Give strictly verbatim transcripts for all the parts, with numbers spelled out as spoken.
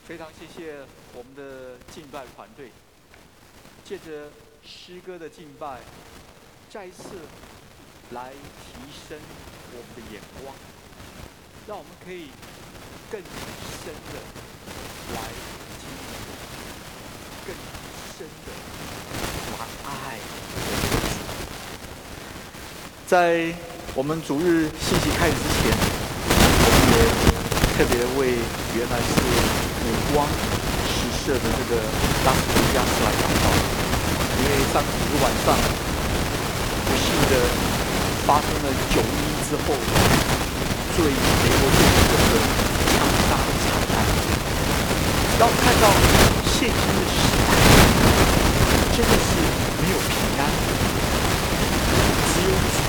非常谢谢我们的敬拜团队，借着诗歌的敬拜，再一次来提升我们的眼光，让我们可以更深的来经历，更深的来爱。在我们主日信息开始之前，我们也特别为原来是五光十色的这个拉斯维加斯来祷告，因为上个主日晚上不幸的发生了九一一之后最美国最严重的枪杀惨案，让我们看到现今的时代真的是没有平安，只有主。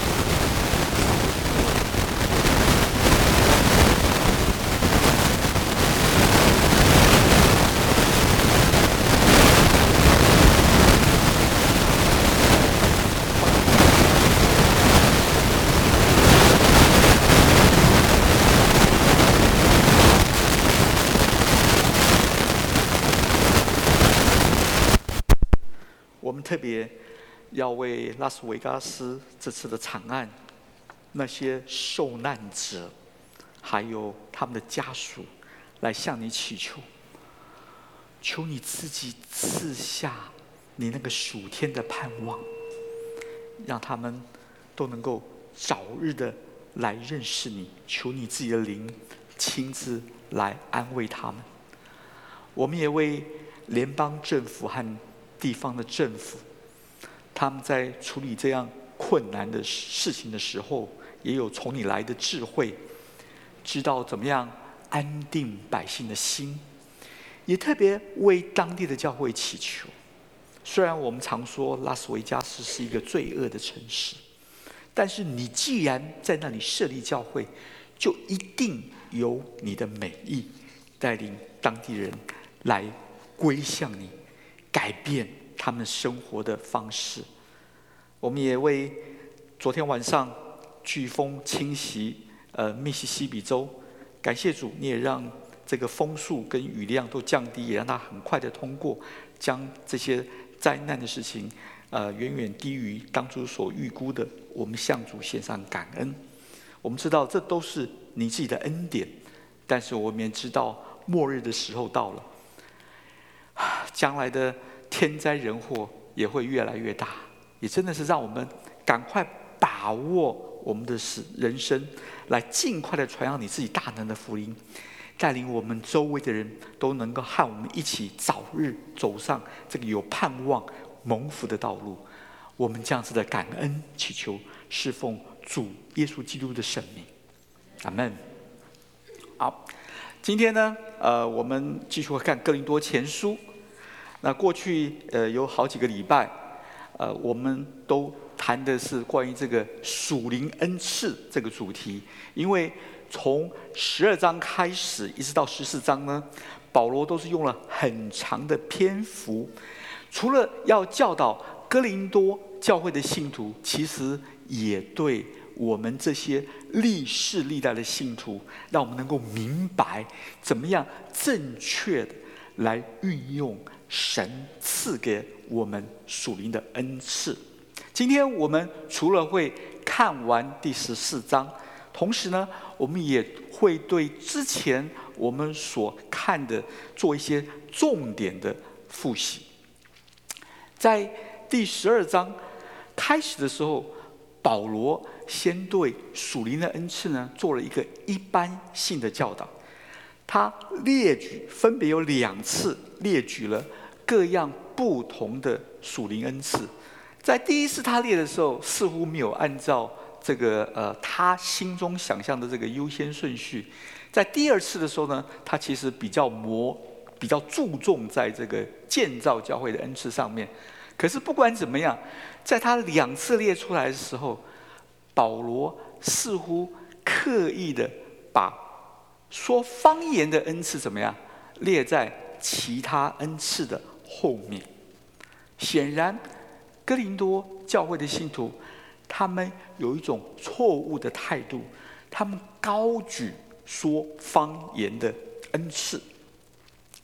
我们特别要为拉斯维加斯这次的惨案，那些受难者，还有他们的家属，来向你祈求，求你自己赐下你那个属天的盼望，让他们都能够早日的来认识你，求你自己的灵亲自来安慰他们。我们也为联邦政府和地方的政府，他们在处理这样困难的事情的时候，也有从你来的智慧，知道怎么样安定百姓的心，也特别为当地的教会祈求。虽然我们常说拉斯维加斯是一个罪恶的城市，但是你既然在那里设立教会，就一定有你的美意，带领当地人来归向你，改变他们生活的方式。我们也为昨天晚上飓风侵袭呃密西西比州，感谢主，你也让这个风速跟雨量都降低，也让它很快的通过，将这些灾难的事情呃远远低于当初所预估的。我们向主献上感恩。我们知道这都是你自己的恩典，但是我们也知道末日的时候到了，将来的天灾人祸也会越来越大，也真的是让我们赶快把握我们的人生，来尽快的传扬你自己大能的福音，带领我们周围的人都能够和我们一起早日走上这个有盼望蒙福的道路。我们这样子的感恩祈求，侍奉主耶稣基督的圣名，阿们。好，今天呢，呃，我们继续看哥林多前书。那过去呃有好几个礼拜，呃，我们都谈的是关于这个属灵恩赐这个主题。因为从十二章开始一直到十四章呢，保罗都是用了很长的篇幅，除了要教导哥林多教会的信徒，其实也对我们这些历世历代的信徒，让我们能够明白怎么样正确的来运用神赐给我们属灵的恩赐。今天我们除了会看完第十四章，同时呢，我们也会对之前我们所看的做一些重点的复习。在第十二章开始的时候，保罗先对属灵的恩赐呢做了一个一般性的教导。他列举分别有两次列举了各样不同的属灵恩赐。在第一次他列的时候，似乎没有按照这个呃他心中想象的这个优先顺序。在第二次的时候呢，他其实比较模比较注重在这个建造教会的恩赐上面。可是不管怎么样，在他两次列出来的时候，保罗似乎刻意的把说方言的恩赐怎么样列在其他恩赐的后面。显然哥林多教会的信徒，他们有一种错误的态度，他们高举说方言的恩赐。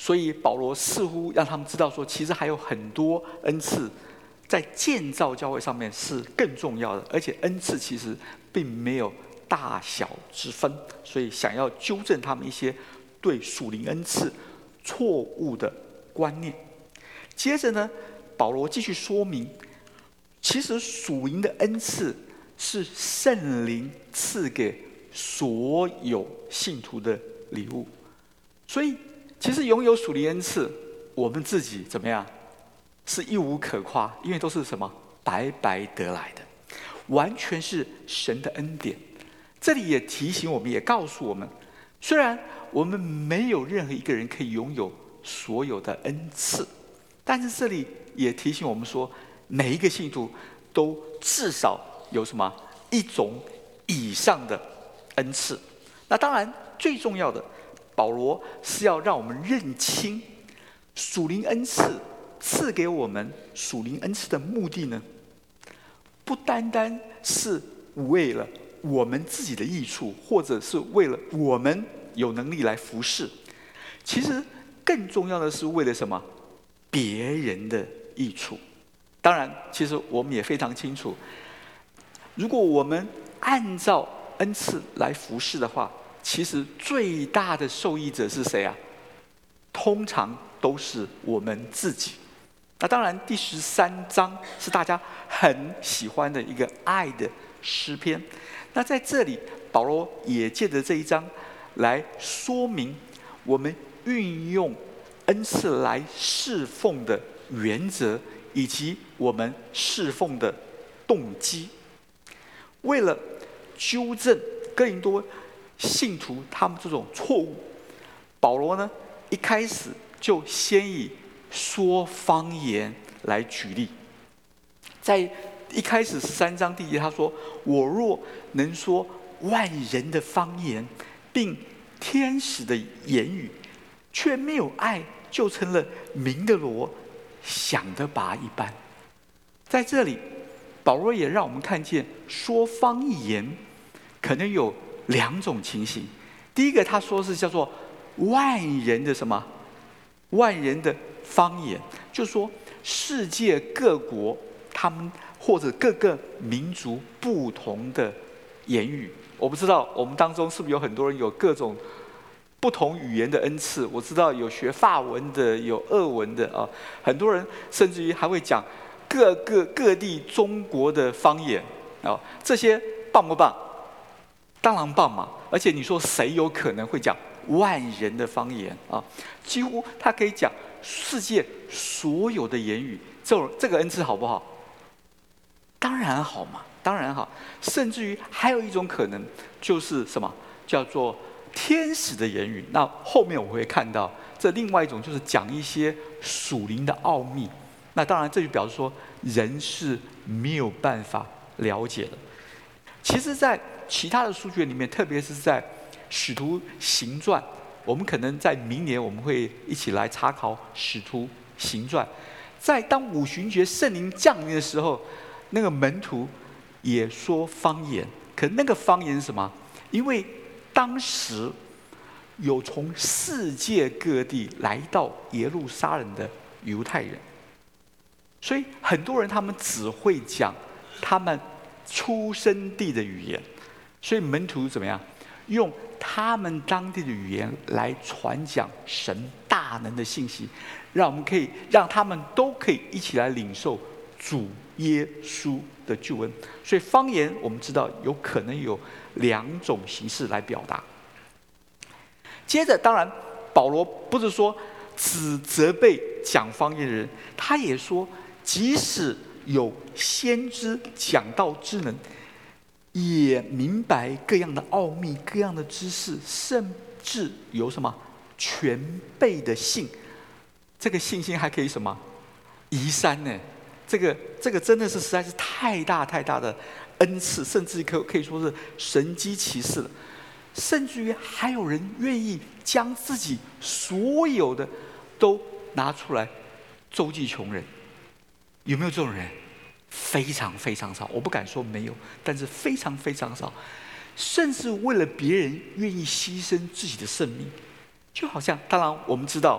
所以保罗似乎让他们知道说，其实还有很多恩赐在建造教会上面是更重要的，而且恩赐其实并没有大小之分，所以想要纠正他们一些对属灵恩赐错误的观念。接着呢，保罗继续说明，其实属灵的恩赐是圣灵赐给所有信徒的礼物，所以其实拥有属灵恩赐，我们自己怎么样是一无可夸，因为都是什么白白得来的，完全是神的恩典。这里也提醒我们，也告诉我们，虽然我们没有任何一个人可以拥有所有的恩赐，但是这里也提醒我们说，每一个信徒都至少有什么一种以上的恩赐。那当然最重要的，保罗是要让我们认清属灵恩赐赐给我们属灵恩赐的目的呢，不单单是为了我们自己的益处，或者是为了我们有能力来服侍，其实更重要的是为了什么？别人的益处。当然其实我们也非常清楚，如果我们按照恩赐来服侍的话，其实最大的受益者是谁啊？通常都是我们自己。那当然第十三章是大家很喜欢的一个爱的诗篇。那在这里保罗也借着这一章来说明我们运用恩赐来侍奉的原则，以及我们侍奉的动机。为了纠正哥林多信徒他们这种错误，保罗呢一开始就先以说方言来举例。在一开始十三章第一节他说，我若能说万人的方言，并天使的言语，却没有爱，就成了鸣的锣，响的拔一般。在这里保罗也让我们看见说方言可能有两种情形。第一个他说是叫做万人的什么？万人的方言，就是说世界各国他们或者各个民族不同的言语。我不知道我们当中是不是有很多人有各种不同语言的恩赐。我知道有学法文的，有俄文的啊，很多人甚至于还会讲各个各地中国的方言啊，这些棒不棒？当然棒嘛！而且你说谁有可能会讲万人的方言啊？几乎他可以讲世界所有的言语，这种这个恩赐好不好？当然好嘛，当然好。甚至于还有一种可能，就是什么叫做天使的言语。那后面我会看到，这另外一种就是讲一些属灵的奥秘。那当然这就表示说，人是没有办法了解的。其实在其他的书卷里面，特别是在使徒行传，我们可能在明年我们会一起来查考使徒行传。在当五旬节圣灵降临的时候，那个门徒也说方言。可那个方言是什么？因为当时有从世界各地来到耶路撒冷的犹太人，所以很多人他们只会讲他们出生地的语言，所以门徒怎么样？用他们当地的语言来传讲神大能的信息，让我们可以让他们都可以一起来领受主耶稣的救恩。所以方言我们知道有可能有两种形式来表达。接着当然保罗不是说只责备讲方言的人，他也说即使有先知讲道之能，也明白各样的奥秘，各样的知识，甚至有什么全备的信。这个信心还可以什么移山呢？这个这个真的是实在是太大太大的恩赐，甚至可可以说是神机骑士了。甚至于还有人愿意将自己所有的都拿出来周济穷人。有没有这种人？非常非常少，我不敢说没有，但是非常非常少。甚至为了别人愿意牺牲自己的生命，就好像当然我们知道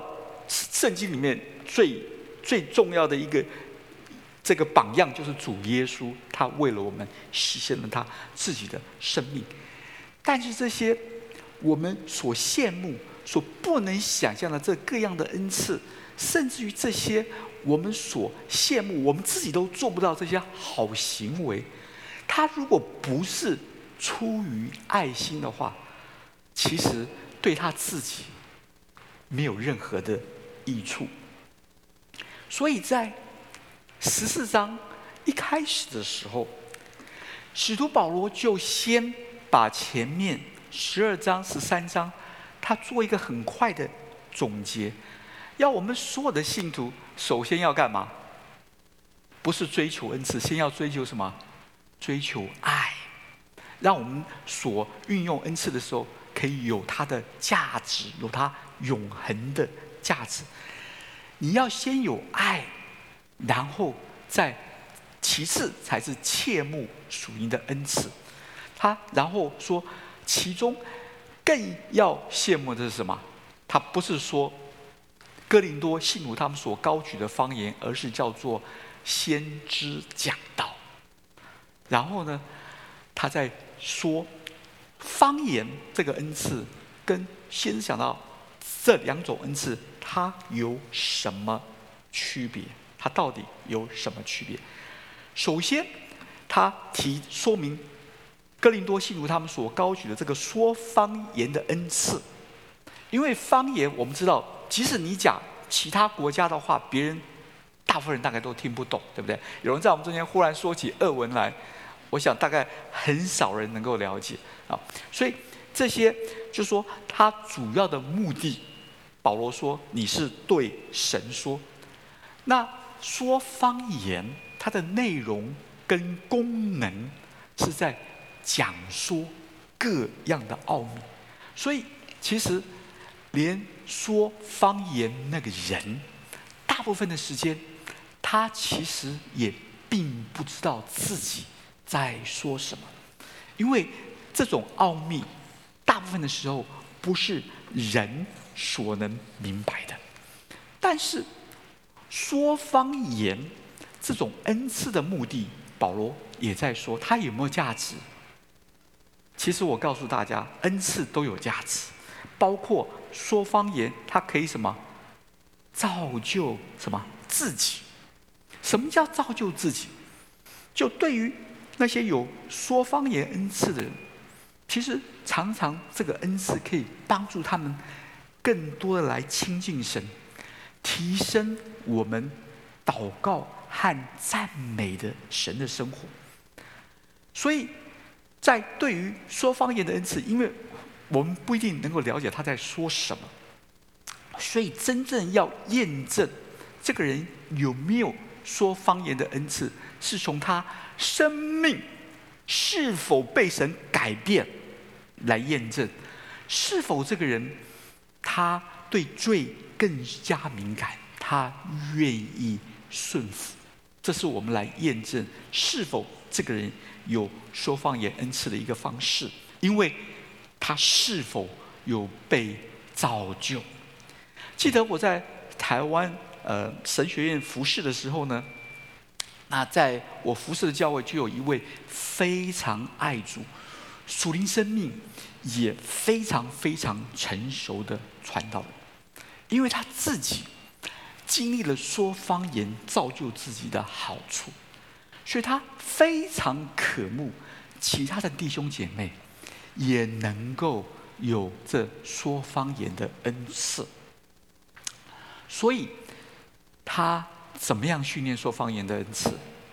圣经里面最最重要的一个这个榜样就是主耶稣，他为了我们牺牲了他自己的生命。但是这些我们所羡慕、所不能想象的这各样的恩赐，甚至于这些我们所羡慕、我们自己都做不到这些好行为，他如果不是出于爱心的话，其实对他自己没有任何的益处。所以在十四章一开始的时候，使徒保罗就先把前面十二章、十三章，他做一个很快的总结，要我们所有的信徒首先要干嘛？不是追求恩赐，先要追求什么？追求爱，让我们所运用恩赐的时候，可以有它的价值，有它永恒的价值。你要先有爱，然后再其次才是切慕属灵的恩赐。他然后说，其中更要羡慕的是什么？他不是说哥林多信徒他们所高举的方言，而是叫做先知讲道。然后呢，他在说方言这个恩赐跟先知讲道这两种恩赐，它有什么区别？它到底有什么区别？首先，他提说明哥林多信徒他们所高举的这个说方言的恩赐，因为方言我们知道，即使你讲其他国家的话，别人大部分人大概都听不懂，对不对？有人在我们中间忽然说起俄文来，我想大概很少人能够了解啊。所以这些就是说，他主要的目的，保罗说你是对神说。那说方言，它的内容跟功能是在讲说各样的奥秘，所以其实连说方言那个人，大部分的时间，他其实也并不知道自己在说什么，因为这种奥秘，大部分的时候不是人所能明白的。但是说方言这种恩赐的目的，保罗也在说，它有没有价值？其实我告诉大家，恩赐都有价值，包括说方言，它可以什么？造就什么？自己。什么叫造就自己？就对于那些有说方言恩赐的人，其实常常这个恩赐可以帮助他们更多的来亲近神，提升我们祷告和赞美的神的生活。所以在对于说方言的恩赐，因为我们不一定能够了解他在说什么，所以真正要验证这个人有没有说方言的恩赐，是从他生命是否被神改变来验证，是否这个人他对罪更加敏感，他愿意顺服。这是我们来验证是否这个人有说方言恩赐的一个方式，因为他是否有被造就。记得我在台湾呃神学院服侍的时候呢，那在我服侍的教会就有一位非常爱主、属灵生命也非常非常成熟的传道人，因为他自己经历了说方言造就自己的好处，所以他非常渴慕其他的弟兄姐妹也能够有这说方言的恩赐。所以他怎么样训练说方言的恩赐？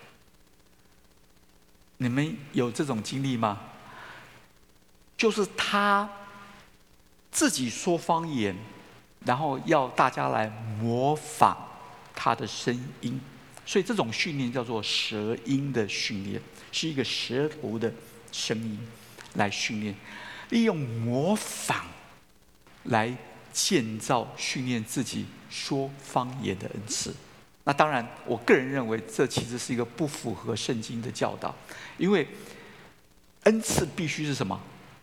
你们有这种经历吗？就是他自己说方言，然后要大家来模仿他的声音，所以这种训练叫做舌音的训练，是一个舌头的声音来训练，利用模仿来建造训练自己说方言的恩赐。那当然我个人认为这其实是一个不符合圣经的教导，因为恩赐必须是什么？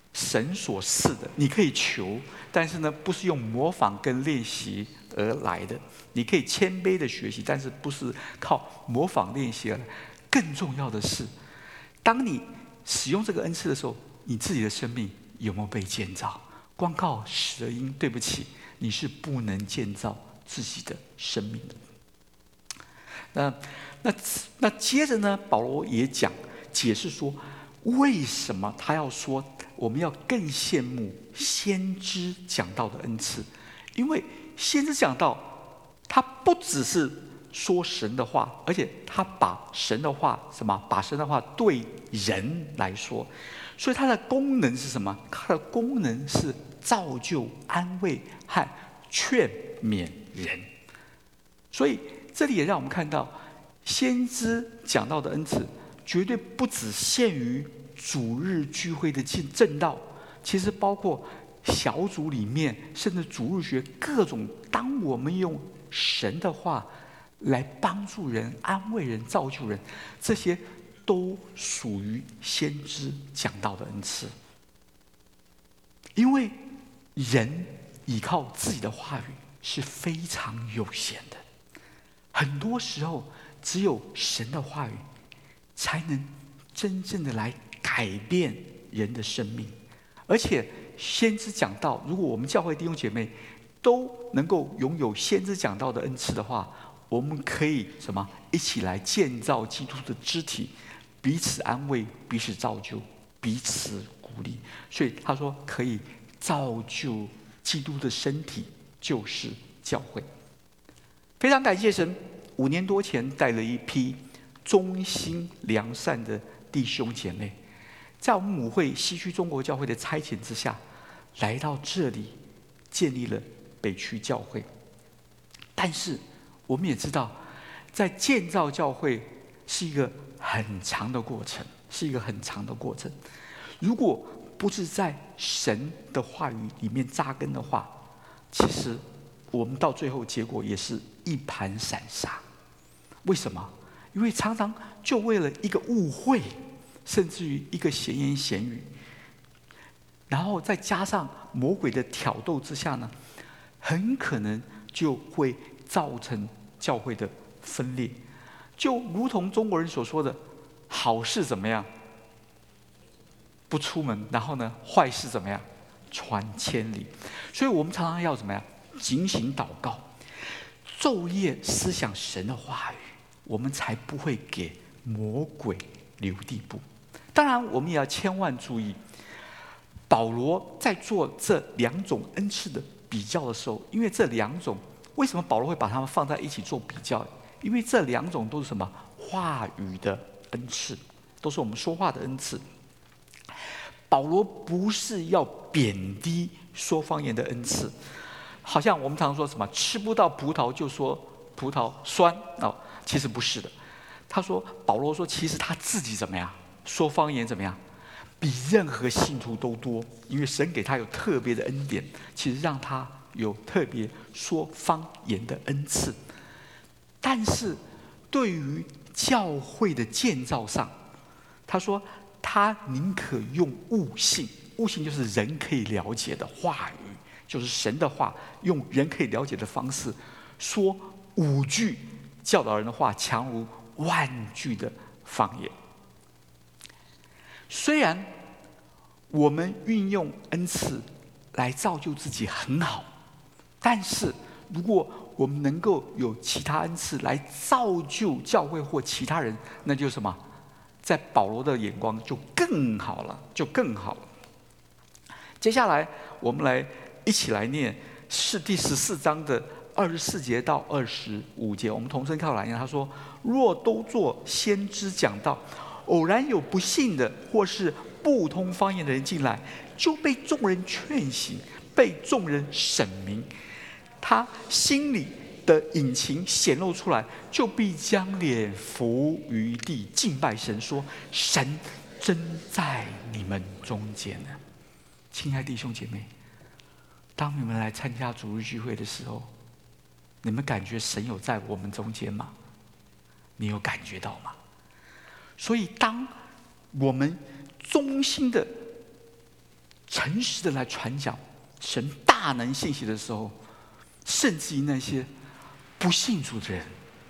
神所赐的，你可以求，但是呢，不是用模仿跟练习而来的。你可以谦卑的学习，但是不是靠模仿练习而来。更重要的是，当你使用这个恩赐的时候，你自己的生命有没有被建造？光靠舌音，对不起，你是不能建造自己的生命的。那那那接着呢，保罗也讲解释说，为什么他要说我们要更羡慕先知讲道的恩赐？因为先知讲道，他不只是说神的话，而且他把神的话什么？把神的话对人来说，所以它的功能是什么？它的功能是造就、安慰和劝勉人。所以这里也让我们看到，先知讲道的恩赐绝对不只限于主日聚会的正道，其实包括小组里面，甚至主日学各种。当我们用神的话来帮助人、安慰人、造就人，这些都属于先知讲道的恩赐。因为人依靠自己的话语是非常有限的，很多时候只有神的话语才能真正的来改变人的生命。而且先知讲道，如果我们教会弟兄姐妹都能够拥有先知讲道的恩赐的话，我们可以什么？一起来建造基督的肢体，彼此安慰，彼此造就，彼此鼓励。所以他说可以造就基督的身体，就是教会。非常感谢神，五年多前带了一批忠心良善的弟兄姐妹，在我们母会西区中国教会的差遣之下，来到这里建立了北区教会。但是我们也知道，在建造教会是一个很长的过程，是一个很长的过程。如果不是在神的话语里面扎根的话，其实我们到最后结果也是一盘散沙。为什么？因为常常就为了一个误会，甚至于一个闲言闲语，然后再加上魔鬼的挑逗之下呢，很可能就会造成教会的分裂。就如同中国人所说的，好事怎么样？不出门，然后呢，坏事怎么样？传千里。所以我们常常要怎么样？警醒祷告，昼夜思想神的话语，我们才不会给魔鬼留地步。当然，我们也要千万注意，保罗在做这两种恩赐的比较的时候，因为这两种，为什么保罗会把它们放在一起做比较？因为这两种都是什么？话语的恩赐，都是我们说话的恩赐。保罗不是要贬低说方言的恩赐，好像我们常说什么吃不到葡萄就说葡萄酸哦，其实不是的。他说，保罗说，其实他自己怎么样说方言怎么样，比任何信徒都多，因为神给他有特别的恩典，其实让他有特别说方言的恩赐。但是对于教会的建造上，他说他宁可用悟性，悟性就是人可以了解的话语，就是神的话，用人可以了解的方式说五句教导人的话，强如万句的方言。虽然我们运用恩赐来造就自己很好，但是如果我们能够有其他恩赐来造就教会或其他人，那就是什么？在保罗的眼光就更好了，就更好了。接下来我们来一起来念是第十四章的二十四节到二十五节，我们同声靠来念。他说：若都做先知讲道，偶然有不信的或是不通方言的人进来，就被众人劝醒，被众人审明，他心里的隐情显露出来，就必将脸伏于地，敬拜神，说：神真在你们中间呢。亲爱的弟兄姐妹，当你们来参加主日聚会的时候，你们感觉神有在我们中间吗？你有感觉到吗？所以当我们衷心的诚实的来传讲神大能信息的时候，甚至于那些不信主的人，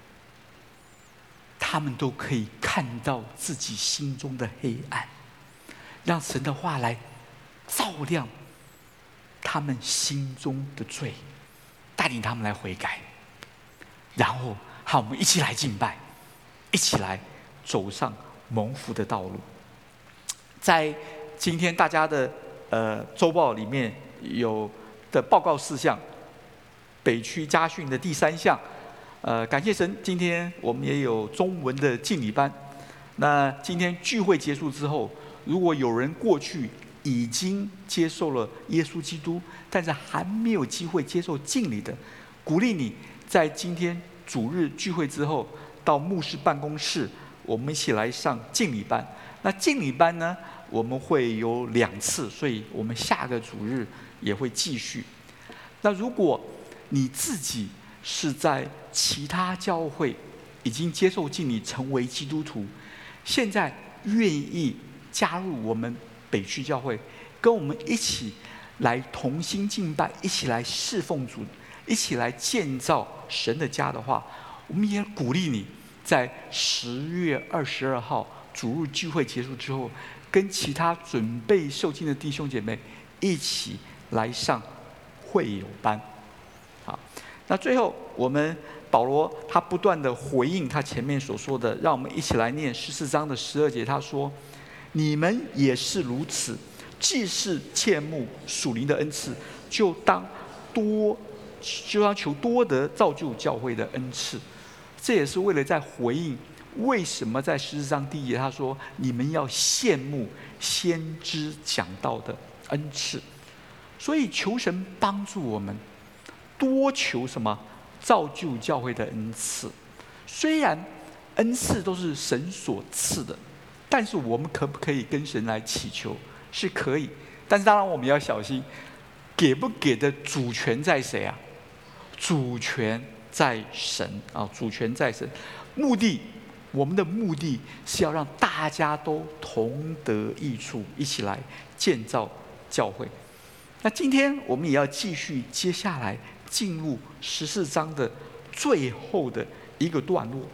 他们都可以看到自己心中的黑暗，让神的话来照亮他们心中的罪，带领他们来悔改，然后和我们一起来敬拜，一起来走上蒙福的道路。在今天大家的呃周报里面有的报告事项，北区家训的第三项，呃，感谢神，今天我们也有中文的敬礼班。那今天聚会结束之后，如果有人过去已经接受了耶稣基督，但是还没有机会接受敬礼的，鼓励你在今天主日聚会之后，到牧师办公室，我们一起来上敬礼班。那敬礼班呢，我们会有两次，所以我们下个主日也会继续。那如果你自己是在其他教会已经接受敬礼，成为基督徒，现在愿意加入我们北区教会，跟我们一起来同心敬拜，一起来侍奉主，一起来建造神的家的话，我们也鼓励你在十月二十二号主日聚会结束之后，跟其他准备受浸的弟兄姐妹一起来上会友班。好，那最后我们保罗他不断的回应他前面所说的，让我们一起来念十四章的十二节。他说：“你们也是如此，既是切慕属灵的恩赐，就当多，就当求多得造就教会的恩赐。”这也是为了在回应为什么在十四章第一节他说：“你们要羡慕先知讲道的恩赐。”所以求神帮助我们多求什么？造就教会的恩赐。虽然恩赐都是神所赐的，但是我们可不可以跟神来祈求？是可以，但是当然我们要小心，给不给的主权在谁啊？主权在神啊，主权在神。目的，我们的目的是要让大家都同得益处，一起来建造教会。那今天我们也要继续接下来进入十四章的最后的一个段落，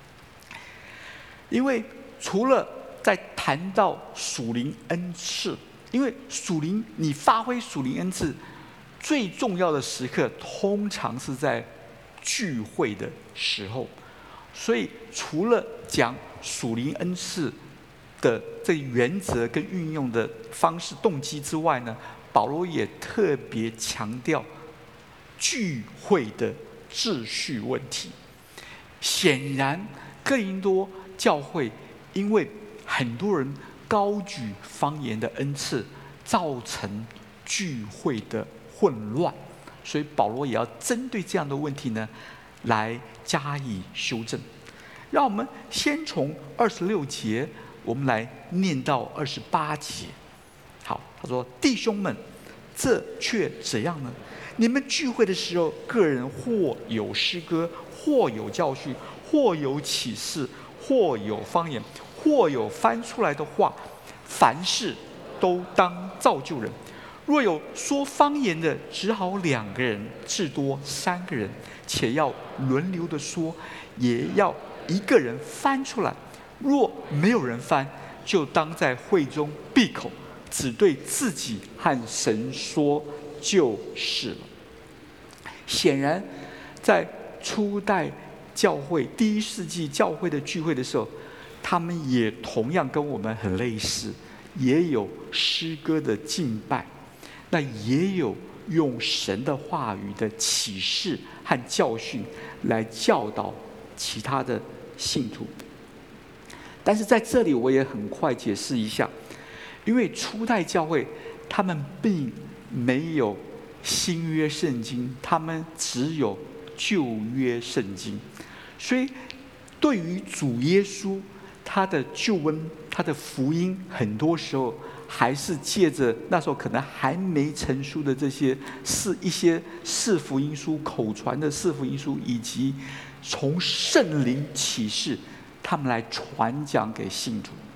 因为除了在谈到属灵恩赐，因为属灵你发挥属灵恩赐最重要的时刻，通常是在聚会的时候，所以除了讲属灵恩赐的这原则跟运用的方式、动机之外呢，保罗也特别强调聚会的秩序问题。显然哥林多教会因为很多人高举方言的恩赐，造成聚会的混乱，所以保罗也要针对这样的问题呢来加以修正。让我们先从二十六节我们来念到二十八节。好，他说：“弟兄们，这却怎样呢？你们聚会的时候，个人或有诗歌，或有教训，或有启示，或有方言，或有翻出来的话，凡事都当造就人。若有说方言的，只好两个人，至多三个人，且要轮流的说，也要一个人翻出来。若没有人翻，就当在会中闭口，只对自己和神说就是了。”显然，在初代教会、第一世纪教会的聚会的时候，他们也同样跟我们很类似，也有诗歌的敬拜，那也有用神的话语的启示和教训来教导其他的信徒。但是在这里我也很快解释一下，因为初代教会他们并没有新约圣经，他们只有旧约圣经，所以对于主耶稣他的救恩、他的福音，很多时候还是借着那时候可能还没成书的这些是一些四福音书、口传的四福音书，以及从圣灵启示，他们来传讲给信徒。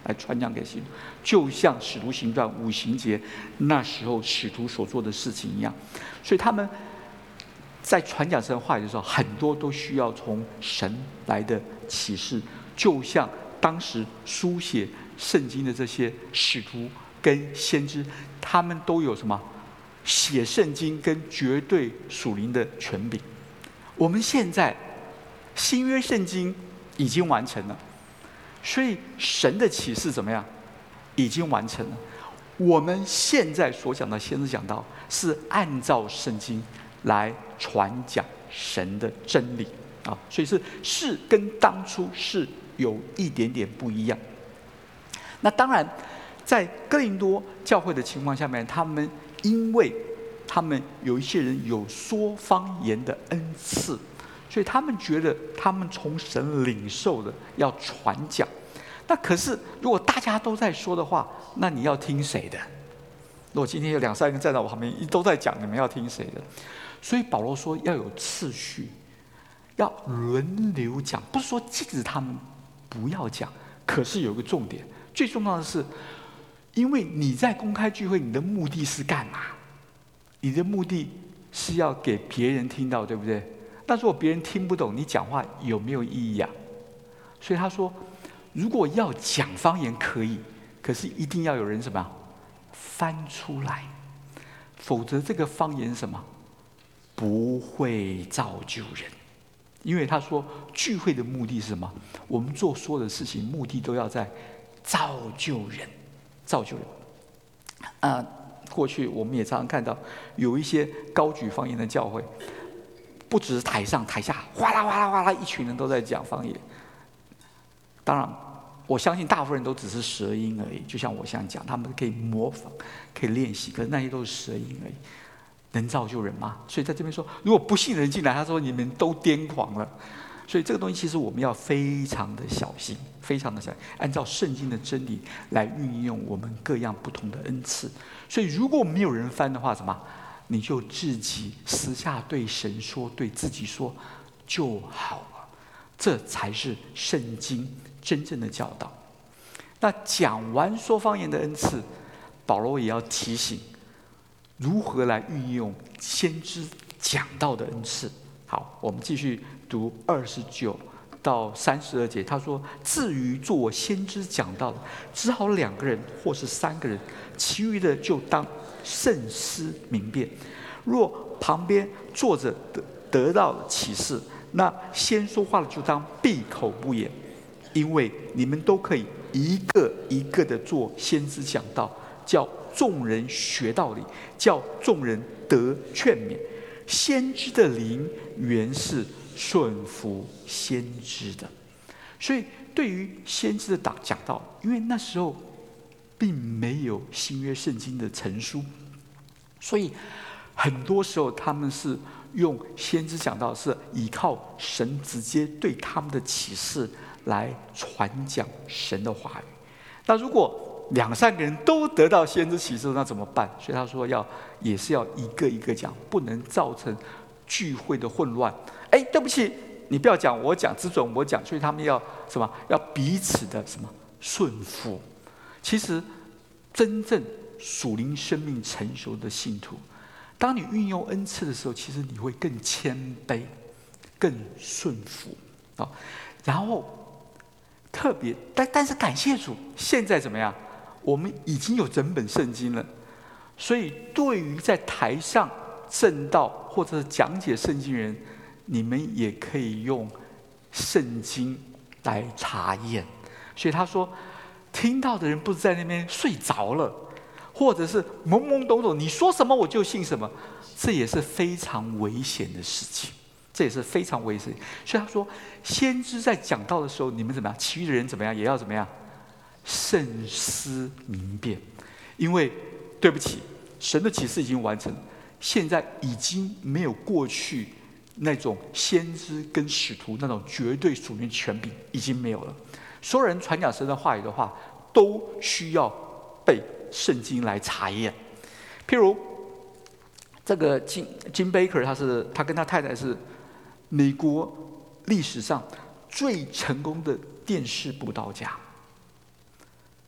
来传讲给信徒，就像使徒行传五旬节那时候使徒所做的事情一样。所以他们在传讲神的话语的时候，很多都需要从神来的启示，就像当时书写圣经的这些使徒跟先知，他们都有什么写圣经跟绝对属灵的权柄。我们现在新约圣经已经完成了，所以神的启示怎么样？已经完成了。我们现在所讲的先知讲道，是按照圣经来传讲神的真理啊，所以是是跟当初是有一点点不一样。那当然，在哥林多教会的情况下面，他们因为他们有一些人有说方言的恩赐，所以他们觉得他们从神领受的要传讲。那可是如果大家都在说的话，那你要听谁的？如果今天有两三个人站在我旁边都在讲，你们要听谁的？所以保罗说要有次序，要轮流讲，不是说禁止他们不要讲，可是有一个重点，最重要的是，因为你在公开聚会，你的目的是干嘛？你的目的是要给别人听到，对不对？那如果别人听不懂你讲话，有没有意义啊？所以他说，如果要讲方言可以，可是一定要有人什么翻出来，否则这个方言是什么？不会造就人。因为他说聚会的目的是什么？我们做所有的事情目的都要在造就人，造就人。啊、呃，过去我们也常常看到有一些高举方言的教会，不只是台上台下哗啦哗啦哗啦，一群人都在讲方言。当然，我相信大部分人都只是舌音而已，就像我现在讲，他们可以模仿，可以练习，可是那些都是舌音而已。能造就人吗？所以在这边说，如果不信的人进来，他说你们都癫狂了。所以这个东西其实我们要非常的小心，非常的小心，按照圣经的真理来运用我们各样不同的恩赐。所以如果没有人翻的话，什么？你就自己私下对神说，对自己说就好了。这才是圣经真正的教导。那讲完说方言的恩赐，保罗也要提醒如何来运用先知讲道的恩赐。好，我们继续读二十九到三十二节。他说：“至于做先知讲道的，只好两个人或是三个人，其余的就当慎思明辨。若旁边坐着得得到启示，那先说话的就当闭口不言，因为你们都可以一个一个的做先知讲道，叫众人学道理，叫众人得劝勉。先知的灵原是顺服先知的。”所以对于先知的讲道，因为那时候并没有新约圣经的成书，所以很多时候他们是用先知讲道，是依靠神直接对他们的启示来传讲神的话语。那如果两三个人都得到先知启示，那怎么办？所以他说要也是要一个一个讲，不能造成聚会的混乱。哎，对不起，你不要讲，我讲，只准我讲。所以他们要什么？要彼此的什么顺服。其实真正属灵生命成熟的信徒，当你运用恩赐的时候，其实你会更谦卑，更顺服啊。然后特别，但但是感谢主，现在怎么样？我们已经有整本圣经了，所以对于在台上证道或者是讲解圣经人，你们也可以用圣经来查验。所以他说，听到的人不是在那边睡着了，或者是懵懵懂懂，你说什么我就信什么，这也是非常危险的事情。这也是非常危险。所以他说，先知在讲道的时候，你们怎么样？其余的人怎么样？也要怎么样？慎思明辨。因为对不起，神的启示已经完成，现在已经没有过去那种先知跟使徒那种绝对属灵权柄，已经没有了。所有人传讲神的话语的话，都需要被圣经来查验。譬如这个金金贝克，他是他跟他太太是美国历史上最成功的电视布道家。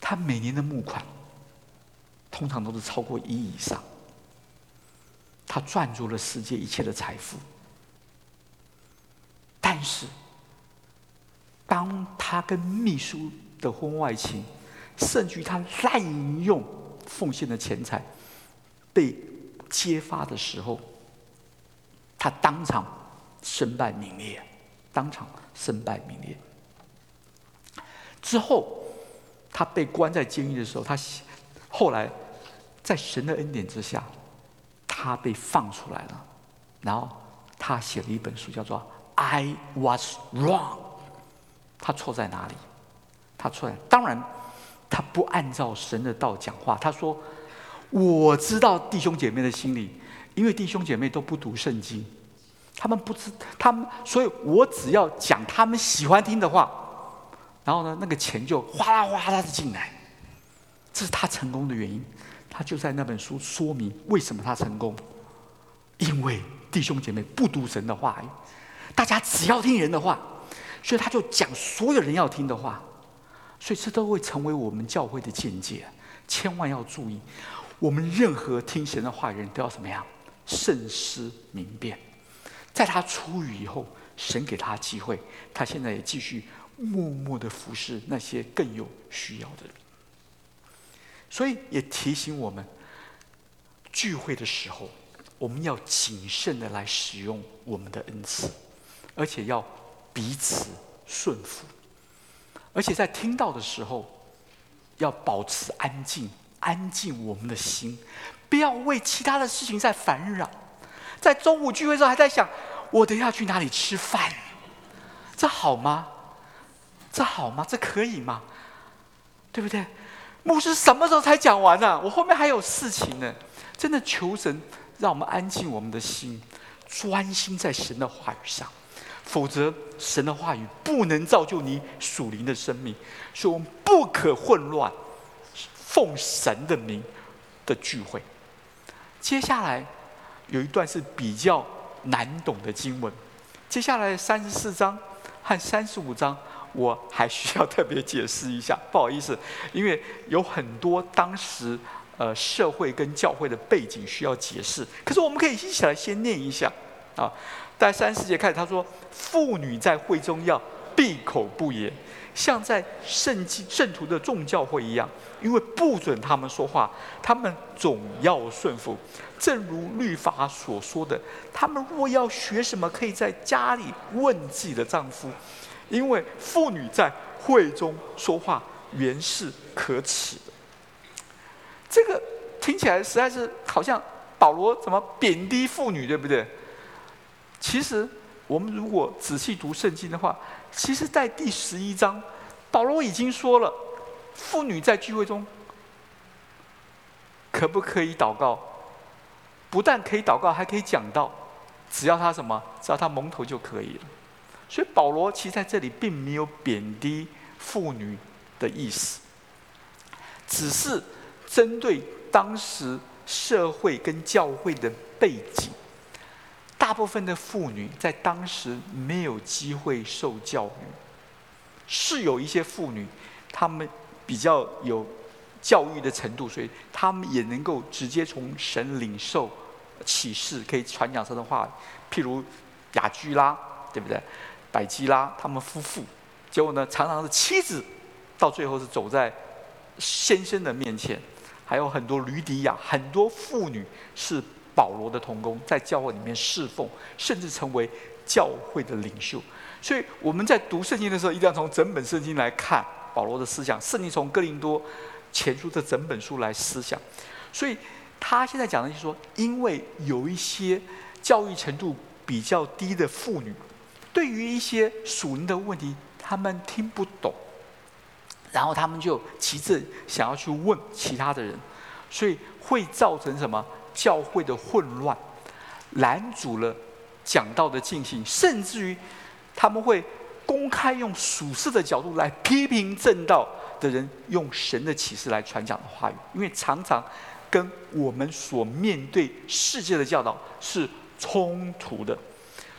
他每年的募款通常都是超过一亿以上，他赚足了世界一切的财富。但是，当他跟秘书的婚外情，甚至于他滥用奉献的钱财被揭发的时候，他当场身败名裂，当场身败名裂。之后，他被关在监狱的时候，他后来在神的恩典之下，他被放出来了。然后他写了一本书，叫做《I Was Wrong》。他错在哪里？他错在……当然，他不按照神的道讲话。他说：“我知道弟兄姐妹的心里，因为弟兄姐妹都不读圣经，他们不知他们，所以我只要讲他们喜欢听的话。”然后呢，那个钱就哗啦哗啦的进来，这是他成功的原因。他就在那本书说明为什么他成功，因为弟兄姐妹不读神的话语，大家只要听人的话，所以他就讲所有人要听的话，所以这都会成为我们教会的见解。千万要注意，我们任何听神的话语人都要怎么样？慎思明辨。在他出狱以后，神给他机会，他现在也继续默默的服侍那些更有需要的人。所以也提醒我们，聚会的时候，我们要谨慎的来使用我们的恩赐，而且要彼此顺服，而且在听到的时候，要保持安静，安静我们的心，不要为其他的事情在烦扰。在中午聚会的时候还在想，我等一下去哪里吃饭，这好吗？这好吗？这可以吗？对不对？牧师什么时候才讲完呢、啊？我后面还有事情呢。真的求神让我们安静我们的心，专心在神的话语上，否则神的话语不能造就你属灵的生命。所以我们不可混乱奉神的名的聚会。接下来有一段是比较难懂的经文，接下来三十四章和三十五章。我还需要特别解释一下，不好意思，因为有很多当时呃社会跟教会的背景需要解释。可是我们可以一起来先念一下啊。在三十节开始，他说：“妇女在会中要闭口不言，像在圣经圣徒的众教会一样，因为不准他们说话，他们总要顺服。正如律法所说的，他们若要学什么，可以在家里问自己的丈夫。”因为妇女在会中说话原是可耻的。这个听起来实在是好像保罗怎么贬低妇女，对不对？其实我们如果仔细读圣经的话，其实在第十一章，保罗已经说了，妇女在聚会中可不可以祷告？不但可以祷告，还可以讲道，只要他什么？只要他蒙头就可以了。所以保罗其实在这里并没有贬低妇女的意思，只是针对当时社会跟教会的背景，大部分的妇女在当时没有机会受教育，是有一些妇女，她们比较有教育的程度，所以她们也能够直接从神领受启示，可以传讲神的话，譬如雅居拉，对不对？百基拉他们夫妇，结果呢，常常是妻子，到最后是走在先生的面前。还有很多吕底亚，很多妇女是保罗的同工，在教会里面侍奉，甚至成为教会的领袖。所以我们在读圣经的时候，一定要从整本圣经来看保罗的思想。圣经从哥林多前书这整本书来思想，所以他现在讲的就是说，因为有一些教育程度比较低的妇女，对于一些属灵的问题，他们听不懂，然后他们就急着想要去问其他的人，所以会造成什么？教会的混乱，拦阻了讲道的进行，甚至于他们会公开用属世的角度来批评正道的人，用神的启示来传讲的话语，因为常常跟我们所面对世界的教导是冲突的。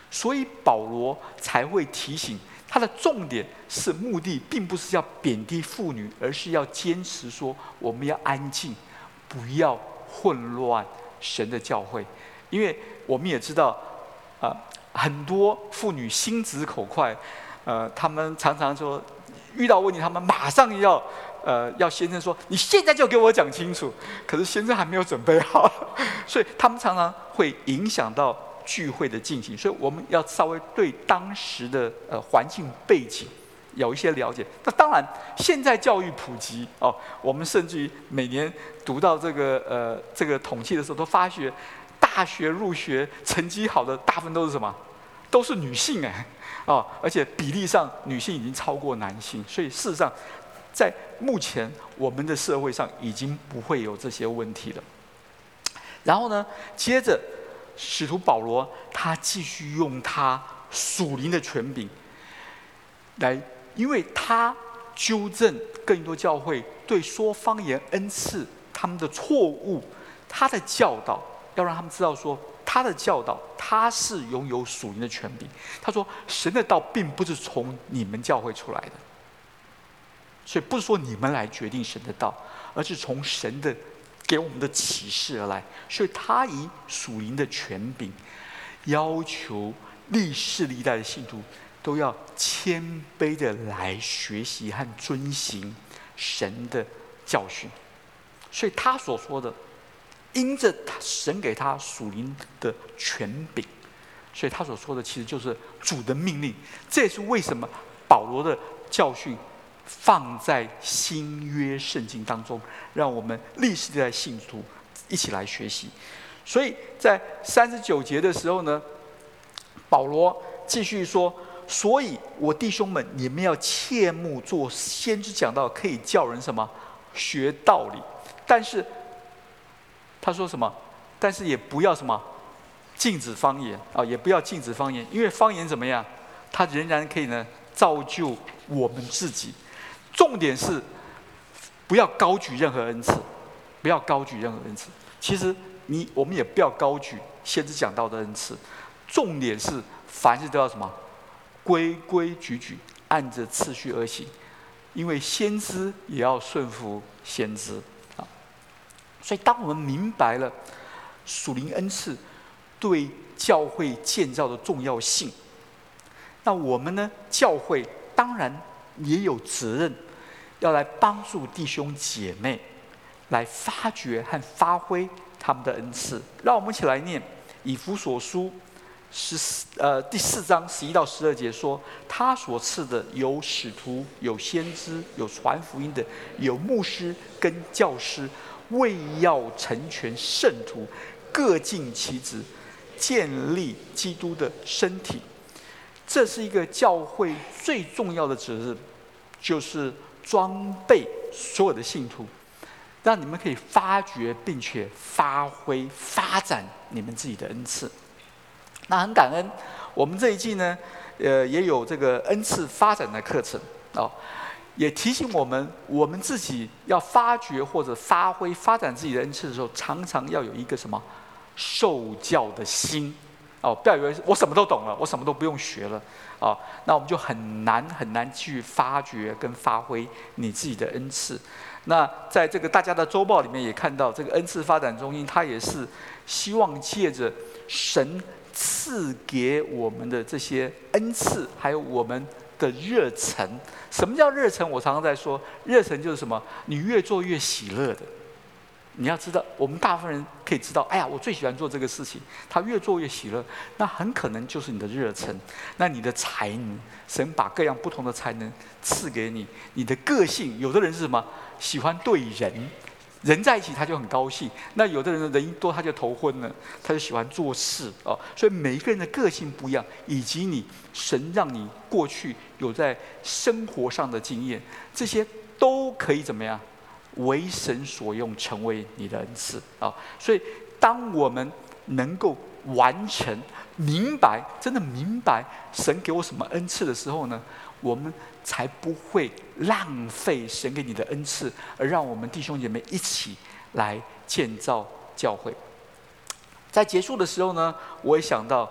所以保罗才会提醒，他的重点是目的，并不是要贬低妇女，而是要坚持说，我们要安静，不要混乱神的教会。因为我们也知道，呃，很多妇女心直口快，呃，他们常常说遇到问题，他们马上要呃要先生说，你现在就给我讲清楚。可是先生还没有准备好，所以他们常常会影响到聚会的进行。所以我们要稍微对当时的呃环境背景有一些了解。那当然，现在教育普及哦，我们甚至于每年读到这个呃这个统计的时候，都发觉大学入学成绩好的大部分都是什么？都是女性哎，哦，而且比例上女性已经超过男性。所以事实上，在目前我们的社会上已经不会有这些问题了。然后呢，接着使徒保罗他继续用他属灵的权柄来，因为他纠正更多教会对说方言恩赐他们的错误，他的教导要让他们知道说，他的教导他是拥有属灵的权柄。他说，神的道并不是从你们教会出来的，所以不是说你们来决定神的道，而是从神的给我们的启示而来。所以他以属灵的权柄要求历世历代的信徒都要谦卑的来学习和遵行神的教训。所以他所说的，因着神给他属灵的权柄，所以他所说的其实就是主的命令。这也是为什么保罗的教训放在新约圣经当中，让我们历世历代信徒一起来学习。所以在三十九节的时候呢，保罗继续说，所以我弟兄们，你们要切慕做先知讲道，可以叫人什么学道理。但是他说什么？但是也不要什么禁止方言啊，也不要禁止方言，因为方言怎么样？它仍然可以呢造就我们自己。重点是不要高举任何恩赐，不要高举任何恩赐。其实你我们也不要高举先知讲道的恩赐。重点是凡事都要什么？规规矩矩，按着次序而行。因为先知也要顺服先知啊。所以当我们明白了属灵恩赐对教会建造的重要性，那我们呢，教会当然也有责任要来帮助弟兄姐妹来发掘和发挥他们的恩赐。让我们一起来念以弗所书十四呃第四章十一到十二节说，他所赐的有使徒，有先知，有传福音的，有牧师跟教师，为要成全圣徒，各尽其职，建立基督的身体。这是一个教会最重要的责任，就是装备所有的信徒，让你们可以发掘并且发挥发展你们自己的恩赐。那很感恩，我们这一季呢，呃，也有这个恩赐发展的课程哦，也提醒我们，我们自己要发掘或者发挥发展自己的恩赐的时候，常常要有一个什么受教的心哦，不要以为我什么都懂了，我什么都不用学了啊、哦，那我们就很难很难去发掘跟发挥你自己的恩赐。那在这个大家的周报里面也看到，这个恩赐发展中心，它也是希望借着神赐给我们的这些恩赐，还有我们的热忱。什么叫热忱？我常常在说，热忱就是什么？你越做越喜乐的。你要知道，我们大部分人可以知道，哎呀，我最喜欢做这个事情，他越做越喜乐，那很可能就是你的热忱。那你的才能，神把各样不同的才能赐给你。你的个性，有的人是什么？喜欢对人。人在一起他就很高兴，那有的人人一多他就头昏了，他就喜欢做事哦。所以每一个人的个性不一样，以及你神让你过去有在生活上的经验，这些都可以怎么样为神所用，成为你的恩赐啊。所以当我们能够完成、明白，真的明白神给我什么恩赐的时候呢，我们才不会浪费神给你的恩赐，而让我们弟兄姐妹一起来建造教会。在结束的时候呢，我也想到，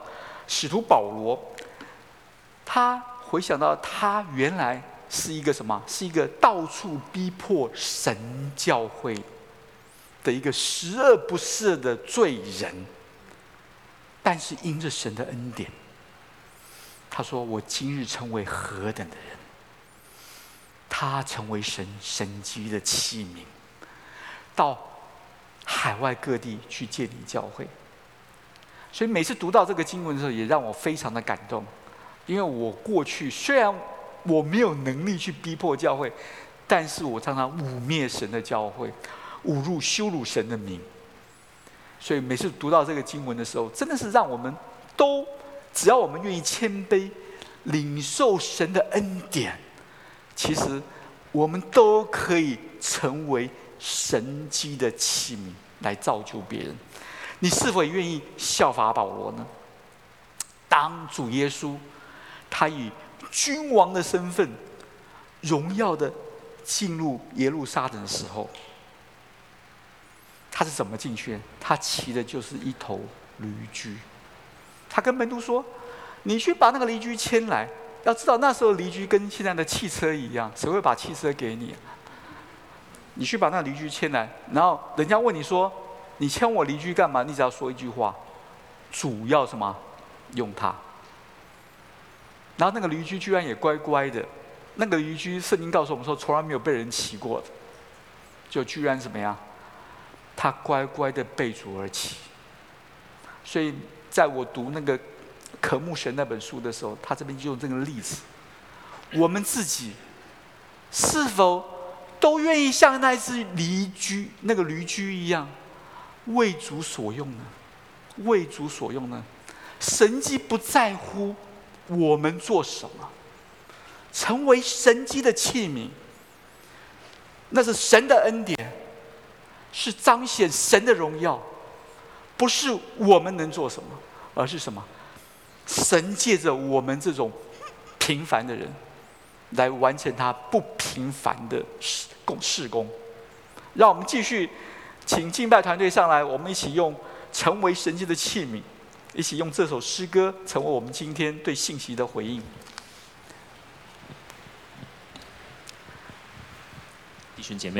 使徒保罗，他回想到他原来是一个什么？是一个到处逼迫神教会的一个十恶不赦的罪人，但是因着神的恩典，他说：“我今日成为何等的人！”他成为神神迹的器皿，到海外各地去建立教会。所以每次读到这个经文的时候，也让我非常的感动，因为我过去虽然我没有能力去逼迫教会，但是我常常污蔑神的教会，侮辱羞辱神的名。所以每次读到这个经文的时候，真的是让我们都，只要我们愿意谦卑，领受神的恩典，其实我们都可以成为神迹的器皿，来造就别人。你是否也愿意效法保罗呢？当主耶稣他以君王的身份，荣耀的进入耶路撒冷的时候，他是怎么进去的？他骑的就是一头驴驹。他跟门徒说：“你去把那个驴驹牵来。”要知道那时候驴驹跟现在的汽车一样，谁会把汽车给你？你去把那驴驹牵来，然后人家问你说：“你牵我驴驹干嘛？”你只要说一句话：“主要什么？用它。”然后那个驴驹居然也乖乖的，那个驴驹圣经告诉我们说，从来没有被人骑过的，就居然怎么样？他乖乖的背主而骑。所以在我读那个渴慕神那本书的时候，他这边就用这个例子，我们自己是否都愿意像那只驴驹、那个驴驹一样，为主所用呢？为主所用呢？神迹不在乎我们做什么，成为神迹的器皿，那是神的恩典，是彰显神的荣耀，不是我们能做什么，而是什么？神借着我们这种平凡的人，来完成他不平凡的事工。让我们继续请敬拜团队上来，我们一起用成为神迹的器皿，一起用这首诗歌成为我们今天对信息的回应。 弟兄姐妹。